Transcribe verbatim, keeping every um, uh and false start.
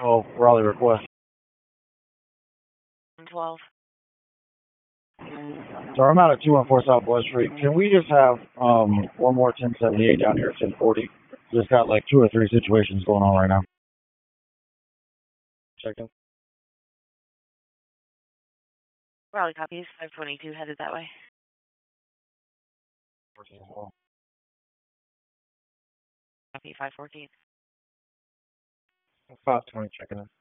Oh, Raleigh request. twelve. So I'm out at two one four Southwest Street. Can we just have um one more ten seventy-eight down here at ten forty? Just got like two or three situations going on right now. Checking. Raleigh copies. five twenty-two headed that way. Copy five fourteen. five twenty checking in.